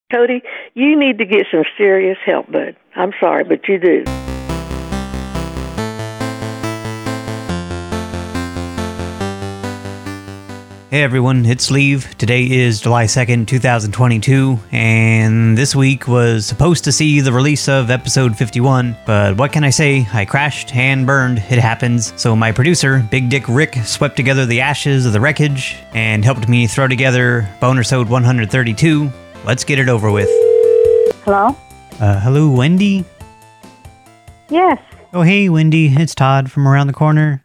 Cody, you need to get some serious help, bud. I'm sorry, but you do. Hey everyone, it's Leave. Today is July 2nd, 2022, and this week was supposed to see the release of episode 51, but what can I say? I crashed and burned. It happens. So my producer, Big Dick Rick, swept together the ashes of the wreckage and helped me throw together Bonersode 132. Let's get it over with. Hello? Hello, Wendy? Yes. Oh, hey, Wendy. It's Todd from around the corner.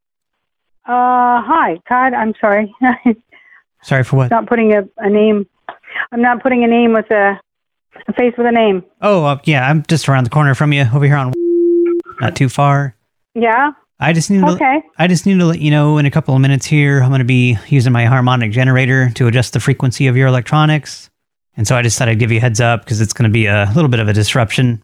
Hi, Todd. I'm sorry. Sorry for what? Not putting a name. I'm not putting a name with a face with a name. Oh, yeah, I'm just around the corner from you, over here on not too far. Yeah? I just need to let you know in a couple of minutes here, I'm going to be using my harmonic generator to adjust the frequency of your electronics. And so I just thought I'd give you a heads up because it's going to be a little bit of a disruption.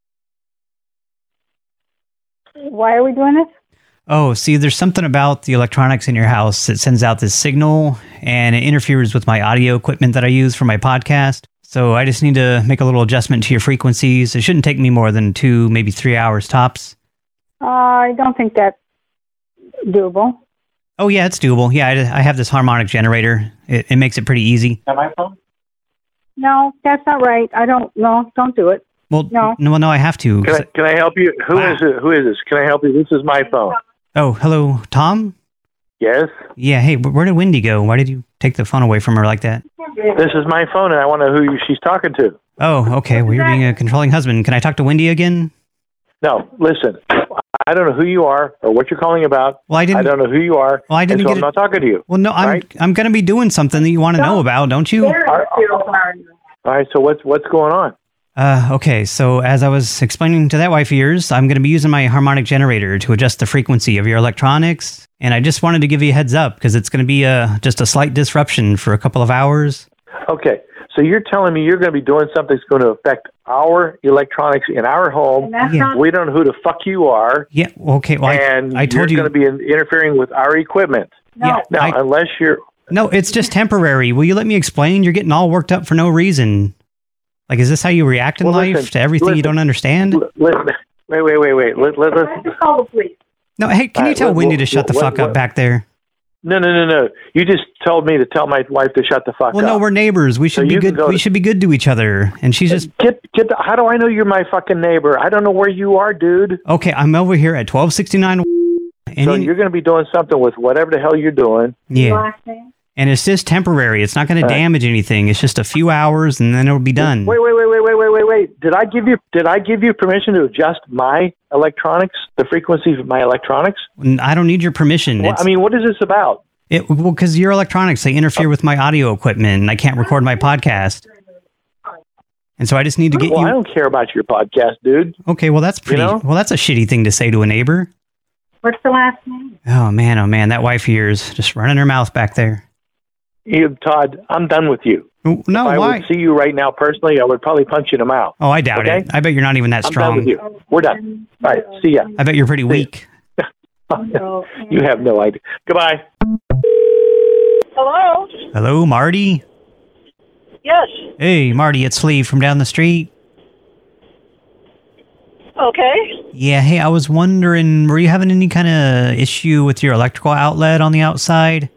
Why are we doing this? Oh, see, there's something about the electronics in your house that sends out this signal, and it interferes with my audio equipment that I use for my podcast. So I just need to make a little adjustment to your frequencies. It shouldn't take me more than 2, maybe 3 hours tops. I don't think that's doable. Oh, yeah, it's doable. Yeah, I have this harmonic generator. It makes it pretty easy. Am I phone? No, that's not right. Don't do it. Well, no, I have to. Can I help you? Who is it? Who is this? Can I help you? This is my phone. Oh, hello, Tom? Yes? Yeah, hey, where did Wendy go? Why did you take the phone away from her like that? This is my phone, and I want to know who she's talking to. Oh, okay. Well, you're being a controlling husband. Can I talk to Wendy again? No, listen. I don't know who you are or what you're calling about. Well, I don't know who you are. Well, I'm not talking to you. Well, no, I'm going to be doing something that you want to know about, don't you? All right, so what's going on? Okay, so as I was explaining to that wife of yours, I'm going to be using my harmonic generator to adjust the frequency of your electronics, and I just wanted to give you a heads up because it's going to be just a slight disruption for a couple of hours. Okay, so you're telling me you're going to be doing something that's going to affect our electronics in our home. We don't know who the fuck you are. Yeah, okay, well, and I told you. You're going to be interfering with our equipment. No. Yeah, unless you're... No, it's just temporary. Will you let me explain? You're getting all worked up for no reason. Like, is this how you react in life to everything you don't understand? Wait. Let's call the police. No, hey, can you tell Wendy to shut the fuck up back there? No. You just told me to tell my wife to shut the fuck up. Well, no, we're neighbors. We should be good. We should be good to each other. And she's just how do I know you're my fucking neighbor? I don't know where you are, dude. Okay, I'm over here at 1269. So you're going to be doing something with whatever the hell you're doing. Yeah. And it's just temporary. It's not going to damage anything. It's just a few hours, and then it'll be done. Wait. Did I give you permission to adjust my electronics, the frequencies of my electronics? I don't need your permission. Well, what is this about? Well, because your electronics, they interfere with my audio equipment, and I can't record my podcast. And so I just need to get you... I don't care about your podcast, dude. Okay, well, that's pretty... Well, that's a shitty thing to say to a neighbor. What's the last name? Oh, man, that wife of yours just running her mouth back there. Todd, I'm done with you. No, if why? I would see you right now personally, I would probably punch you in the mouth. Oh, I doubt it. I bet you're not even that strong. I'm done with you. We're done. All right, see ya. I bet you're pretty weak. You have no idea. Goodbye. Hello? Hello, Marty? Yes. Hey, Marty, it's Lee from down the street. Okay. Yeah, hey, I was wondering, were you having any kind of issue with your electrical outlet on the outside?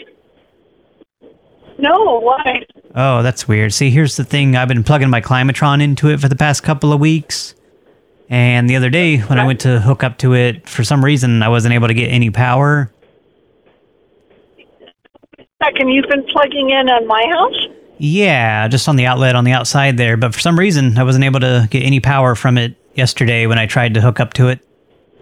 No, why? Oh, that's weird. See, here's the thing. I've been plugging my Climatron into it for the past couple of weeks. And the other day, when I went to hook up to it, for some reason, I wasn't able to get any power. And you've been plugging in on my house? Yeah, just on the outlet on the outside there. But for some reason, I wasn't able to get any power from it yesterday when I tried to hook up to it.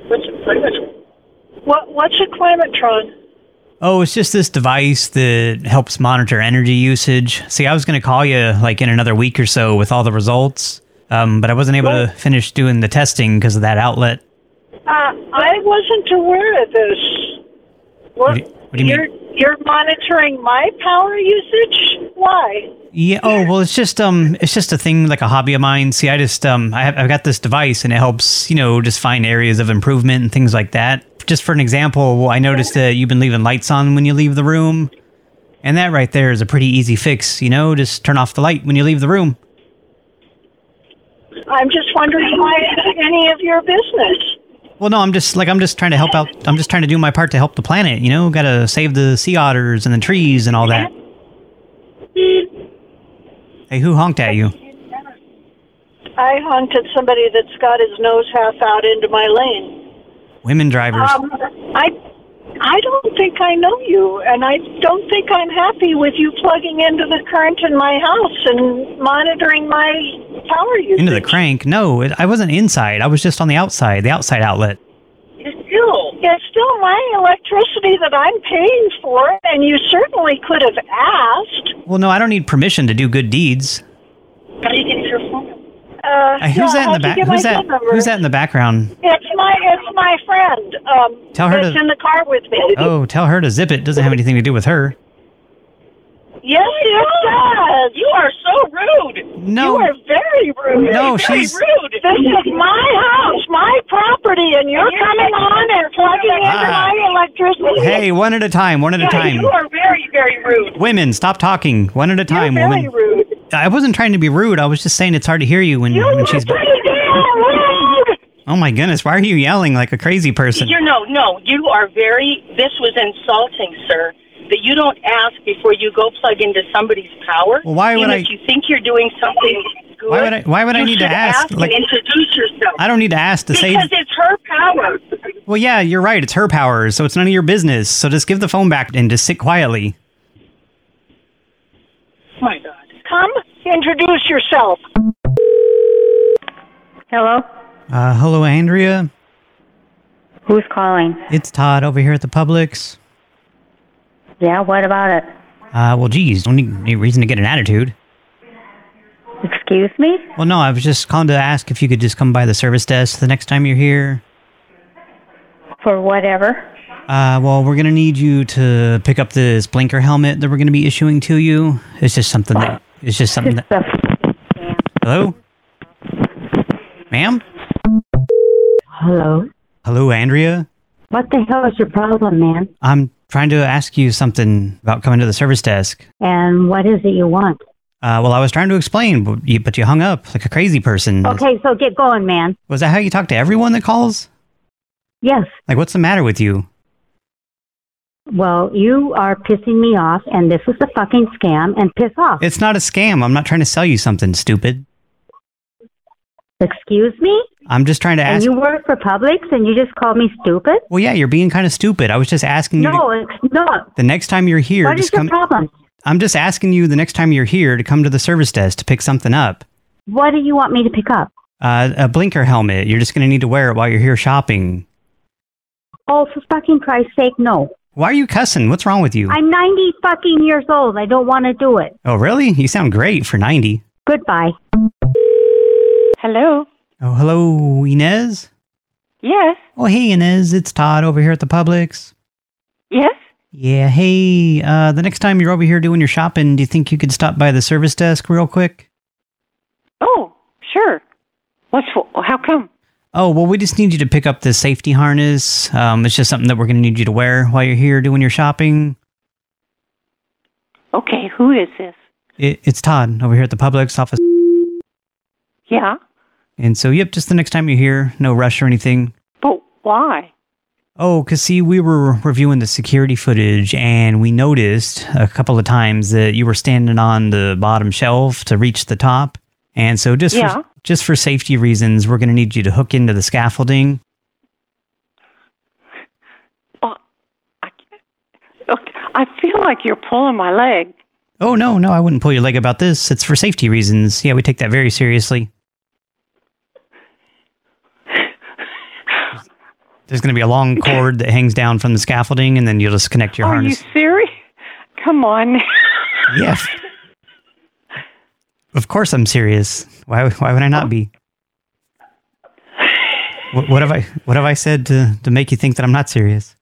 What's a Climatron? Oh, it's just this device that helps monitor energy usage. See, I was going to call you like in another week or so with all the results, but I wasn't able to finish doing the testing because of that outlet. I wasn't aware of this. What do you mean? You're monitoring my power usage? Why? Yeah. Oh, well, it's just a thing, like a hobby of mine. See, I've got this device and it helps, just find areas of improvement and things like that. Just for an example, I noticed that you've been leaving lights on when you leave the room. And that right there is a pretty easy fix, just turn off the light when you leave the room. I'm just wondering why it's any of your business. Well, no, I'm just trying to help out. I'm just trying to do my part to help the planet, you know? Gotta save the sea otters and the trees and all that. Hey, who honked at you? I honked at somebody that's got his nose half out into my lane. Women drivers. I don't think I know you, and I don't think I'm happy with you plugging into the current in my house and monitoring my power usage. Into the crank? No, I wasn't inside. I was just on the outside outlet. It's still my electricity that I'm paying for, and you certainly could have asked. Well, no, I don't need permission to do good deeds. How do you get your phone? Who's that in the back? Who's that in the background? It's my friend. Tell her that's in the car with me. Oh, tell her to zip it. Doesn't have anything to do with her. Yes, it does. You are so rude. No. You are very rude. No, she's rude. This is my house, my property, and you're coming on and plugging into my electricity. Hey, one at a time. You are very, very rude. Women, stop talking. One at a time, You're woman. very rude. I wasn't trying to be rude. I was just saying it's hard to hear you when she's... rude. Oh my goodness, why are you yelling like a crazy person? You are this was insulting, sir. That you don't ask before you go plug into somebody's power. Well, why would if you think you're doing something good, why would I need to ask? Like, introduce yourself. I don't need to ask to say... Because it's her power. Well, yeah, you're right. It's her power, so it's none of your business. So just give the phone back and just sit quietly. My God. Come, introduce yourself. Hello? Hello, Andrea. Who's calling? It's Todd over here at the Publix. Yeah, what about it? Well, geez, don't need any reason to get an attitude. Excuse me? Well, no, I was just calling to ask if you could just come by the service desk the next time you're here. For whatever? Well, we're going to need you to pick up this blinker helmet that we're going to be issuing to you. It's just something that... Hello? Ma'am? Hello? Hello, Andrea? What the hell is your problem, man? I'm trying to ask you something about coming to the service desk. And what is it you want? Well, I was trying to explain, but you hung up like a crazy person. Okay, so get going, man. Was that how you talk to everyone that calls? Yes. Like, what's the matter with you? Well, you are pissing me off, and this is a fucking scam, and piss off. It's not a scam. I'm not trying to sell you something, stupid. Excuse me? I'm just trying to ask... And you work for Publix, and you just called me stupid? Well, yeah, you're being kind of stupid. I was just asking you... No, it's not. The next time you're here... What is your problem? I'm just asking you the next time you're here to come to the service desk to pick something up. What do you want me to pick up? A blinker helmet. You're just going to need to wear it while you're here shopping. Oh, for fucking Christ's sake, no. Why are you cussing? What's wrong with you? I'm 90 fucking years old. I don't want to do it. Oh, really? You sound great for 90. Goodbye. Hello? Oh, hello, Inez? Yes. Oh, hey, Inez. It's Todd over here at the Publix. Yes? Yeah, hey, the next time you're over here doing your shopping, do you think you could stop by the service desk real quick? Oh, sure. How come? Oh, well, we just need you to pick up the safety harness. It's just something that we're going to need you to wear while you're here doing your shopping. Okay, who is this? It's Todd over here at the Publix office. Yeah? And so, yep, just the next time you're here, no rush or anything. But why? Oh, because see, we were reviewing the security footage and we noticed a couple of times that you were standing on the bottom shelf to reach the top. And so just for safety reasons, we're going to need you to hook into the scaffolding. Oh, I feel like you're pulling my leg. Oh, no, I wouldn't pull your leg about this. It's for safety reasons. Yeah, we take that very seriously. There's going to be a long cord that hangs down from the scaffolding, and then you'll just connect your harness. Are you serious? Come on. Yes. Of course I'm serious. Why would I not be? What have I said to make you think that I'm not serious?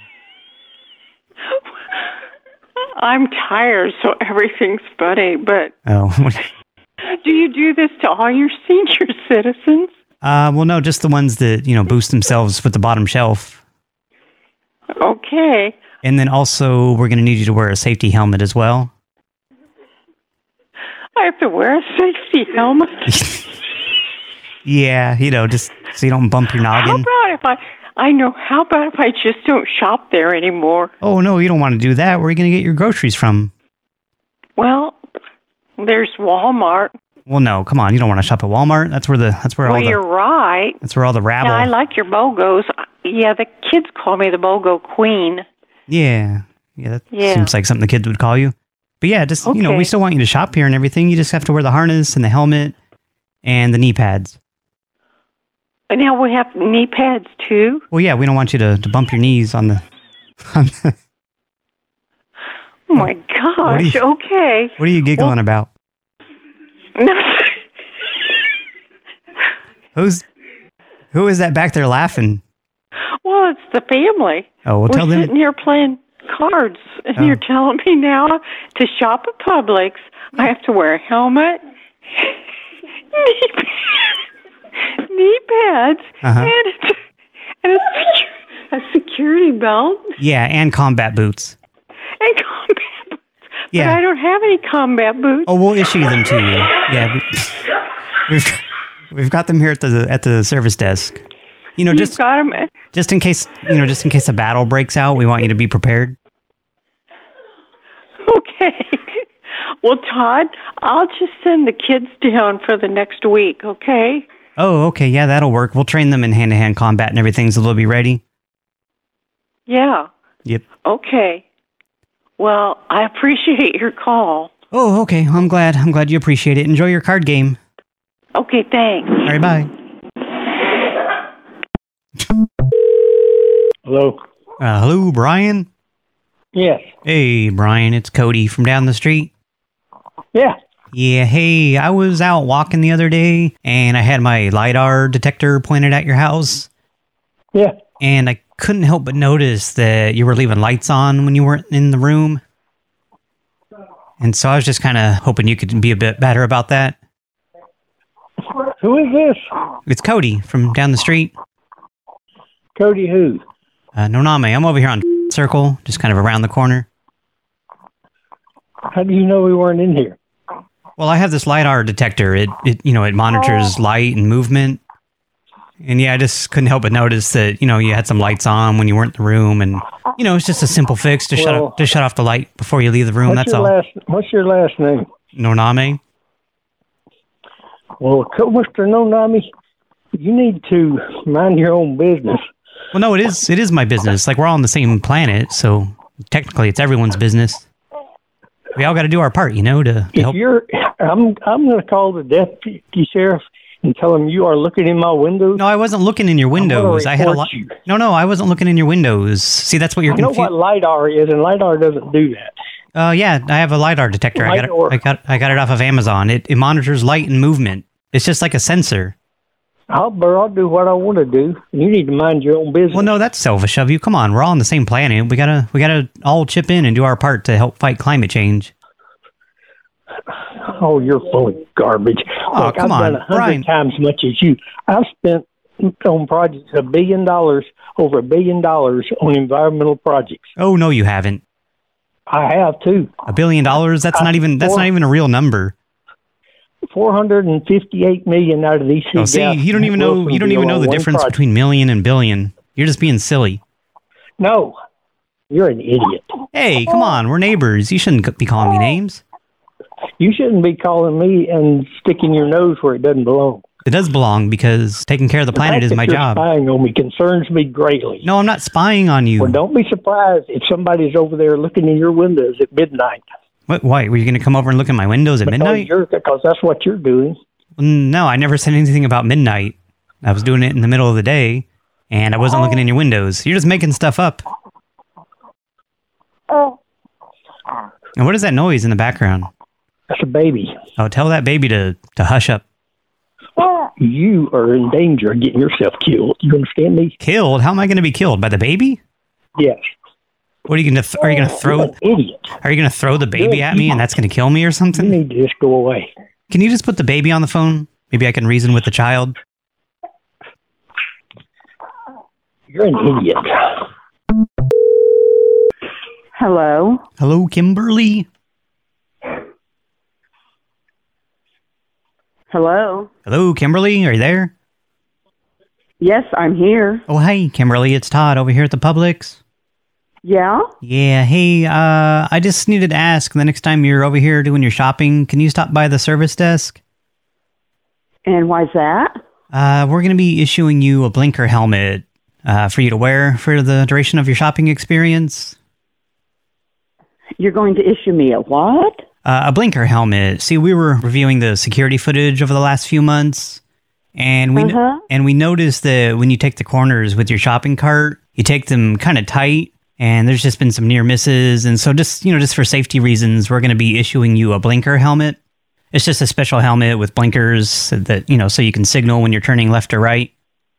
I'm tired, so everything's funny, but... Oh. Do you do this to all your senior citizens? Well, no, just the ones that, boost themselves with the bottom shelf. Okay. And then also, we're going to need you to wear a safety helmet as well. I have to wear a safety helmet? Yeah, just so you don't bump your noggin. How about if I just don't shop there anymore? Oh, no, you don't want to do that. Where are you going to get your groceries from? Well, there's Walmart. Well, no, come on. You don't want to shop at Walmart. That's where all the... You're right. That's where all the rabble... Yeah, I like your BOGOs. Yeah, the kids call me the BOGO Queen. Yeah. Yeah, that seems like something the kids would call you. But yeah, just, we still want you to shop here and everything. You just have to wear the harness and the helmet and the knee pads. And now we have knee pads, too? Well, yeah, we don't want you to bump your knees on the... Oh, my gosh, okay. What are you giggling about? Who is that back there laughing? Well, it's the family. Oh, well, tell them. We're sitting here playing cards, and you're telling me now to shop at Publix, I have to wear a helmet, knee pads, and a security belt. Yeah, and combat boots. And combat boots. Yeah. But I don't have any combat boots. Oh, we'll issue them to you. Yeah, we've got them here at the service desk. Just got them. Just in case a battle breaks out, we want you to be prepared. Okay. Well, Todd, I'll just send the kids down for the next week, okay? Oh, okay. Yeah, that'll work. We'll train them in hand-to-hand combat and everything, so they'll be ready. Yeah. Yep. Okay. Well, I appreciate your call. Oh, okay. I'm glad you appreciate it. Enjoy your card game. Okay, thanks. All right, bye. Hello? Hello, Brian? Yes. Hey, Brian, it's Cody from down the street. Yeah. Yeah, hey, I was out walking the other day, and I had my LiDAR detector pointed at your house. Yeah. And I couldn't help but notice that you were leaving lights on when you weren't in the room. And so I was just kind of hoping you could be a bit better about that. Who is this? It's Cody from down the street. Cody who? Noname. I'm over here on Circle, just kind of around the corner. How do you know we weren't in here? Well, I have this LiDAR detector. It monitors light and movement. And yeah, I just couldn't help but notice that, you had some lights on when you weren't in the room. And, it's just a simple fix to shut off the light before you leave the room. That's all. What's your last name? Noname. Well, Mr. Noname, you need to mind your own business. Well, no, it is my business. Like, we're all on the same planet, so technically it's everyone's business. We all got to do our part, to help. I'm going to call the deputy sheriff and tell him you are looking in my windows. No, I wasn't looking in your windows. I had a No, I wasn't looking in your windows. See, that's what you're confused. I know what LiDAR is, and LiDAR doesn't do that. Yeah, I have a LiDAR detector. I got it off of Amazon. It monitors light and movement. It's just like a sensor. I'll do what I want to do. You need to mind your own business. Well, no, that's selfish of you. Come on, we're all on the same planet. We gotta all chip in and do our part to help fight climate change. Oh, you're full of garbage. Oh, Look, come I've on, done Brian. 100 times as much as you. I've spent on projects over $1 billion on environmental projects. Oh no, you haven't. I have too. $1 billion? That's not even a real number. 458 million out of these. Oh, see, you don't even know the difference between million and billion. You're just being silly. No, you're an idiot. Hey, come on, we're neighbors. You shouldn't be calling me names. You shouldn't be calling me and sticking your nose where it doesn't belong. It does belong because taking care of the planet is my job. Spying on me concerns me greatly. No, I'm not spying on you. Well, don't be surprised if somebody's over there looking in your windows at midnight. What? Why? Were you going to come over and look at my windows at midnight? Because that's what you're doing. No, I never said anything about midnight. I was doing it in the middle of the day, and I wasn't looking in your windows. You're just making stuff up. And what is that noise in the background? That's a baby. Oh, tell that baby to hush up. You are in danger of getting yourself killed. You understand me? Killed? How am I going to be killed? By the baby? Yes. What are you going to? Are you going to throw? You're an idiot. Are you going to throw the baby at me, and that's going to kill me or something? You need to just go away. Can you just put the baby on the phone? Maybe I can reason with the child. You're an idiot. Hello? Hello, Kimberly? Hello? Hello, Kimberly, are you there? Yes, I'm here. Oh, hey, Kimberly, it's Todd over here at the Publix. Yeah? Yeah, hey, I just needed to ask, the next time you're over here doing your shopping, can you stop by the service desk? And why's that? We're going to be issuing you a blinker helmet for you to wear for the duration of your shopping experience. You're going to issue me a what? A blinker helmet. See, we were reviewing the security footage over the last few months, and we noticed that when you take the corners with your shopping cart, you take them kind of tight, and there's just been some near misses, and so just for safety reasons, we're going to be issuing you a blinker helmet. It's just a special helmet with blinkers that, so you can signal when you're turning left or right.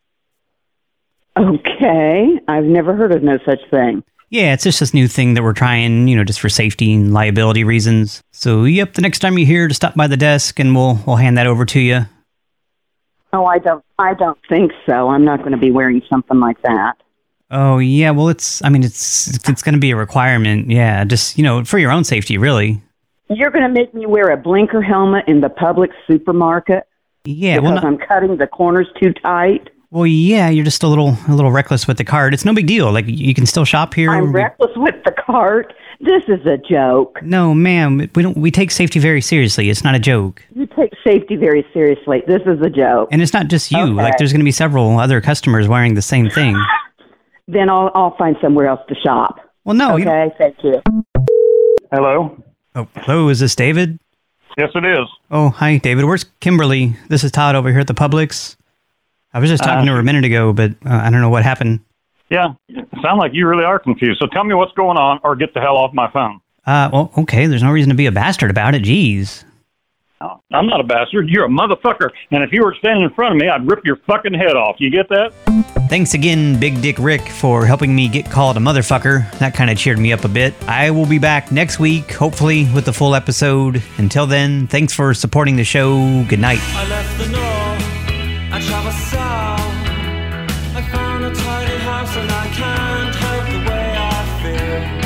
Okay. I've never heard of no such thing. Yeah, it's just this new thing that we're trying, just for safety and liability reasons. So, yep, the next time you're here, to stop by the desk and we'll hand that over to you. Oh, I don't think so. I'm not going to be wearing something like that. Oh, yeah, well, it's going to be a requirement. Yeah, just, for your own safety, really. You're going to make me wear a blinker helmet in the Publix supermarket? Yeah, because I'm cutting the corners too tight? Well, yeah, you're just a little reckless with the cart. It's no big deal. Like, you can still shop here. I'm reckless with the cart? This is a joke. No, ma'am, we take safety very seriously. It's not a joke. You take safety very seriously. This is a joke. And it's not just you. Okay. Like, there's going to be several other customers wearing the same thing. Then I'll find somewhere else to shop. Well, no. Okay, thank you. Hello? Oh, hello, is this David? Yes, it is. Oh, hi, David. Where's Kimberly? This is Todd over here at the Publix. I was just talking to her a minute ago, but I don't know what happened. Yeah, sound like you really are confused. So tell me what's going on, or get the hell off my phone. Well, okay, there's no reason to be a bastard about it. Jeez. No, I'm not a bastard. You're a motherfucker. And if you were standing in front of me, I'd rip your fucking head off. You get that? Thanks again, Big Dick Rick, for helping me get called a motherfucker. That kind of cheered me up a bit. I will be back next week, hopefully with the full episode. Until then, thanks for supporting the show. Good night. I left the north, I traveled south. I found a tiny house and I can't help the way I feel.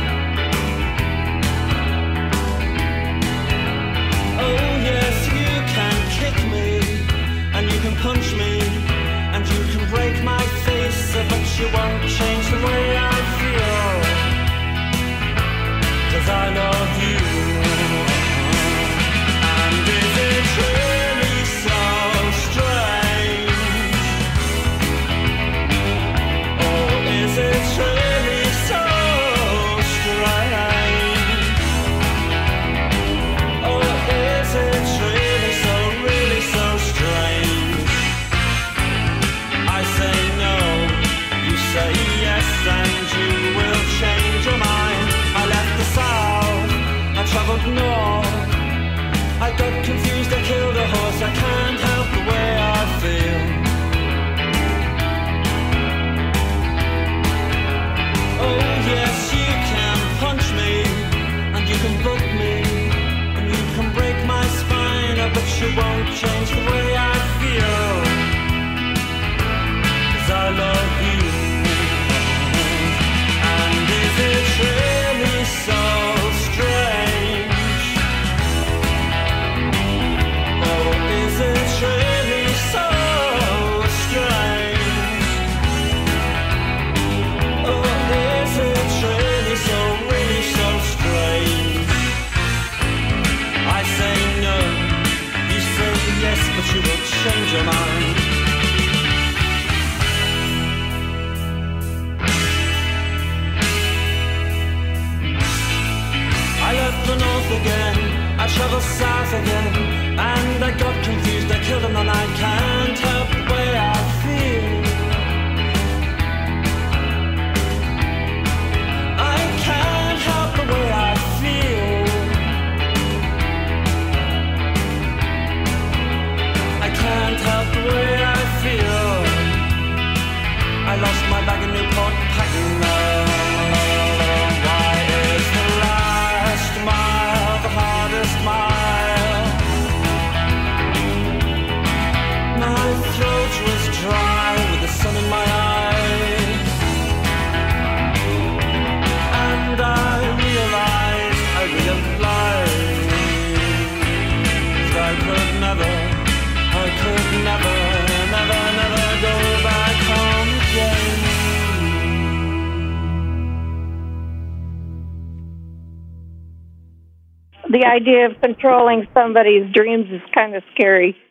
Oh yes, you can kick me, and you can punch me, and you can break my face, but you won't change the way I feel. 'Cause I love you. And is it really so strange? Or is it really so strange? Or is it really so strange? I say no, you say yes, and you will change your mind. I left the south, I traveled north. I got confused, I killed a horse. I can't help the way I feel. Oh yes, you can punch me, and you can book me, and you can break my spine, but you won't change the way I feel. 'Cause I love you. And is it really so strange? Or is it really so strange? Or is it really so strange? I say no, you say yes, but you will change your mind. I left the north again, I traveled south again, and I got confused, I killed him, and I can't help the way I feel. I can't help the way I feel. I can't help the way I feel. I lost my bag in Newport packing now. Why is the last mile the hardest mile? My throat was dry with the sun in my eyes, and I realized I could never the idea of controlling somebody's dreams is kind of scary.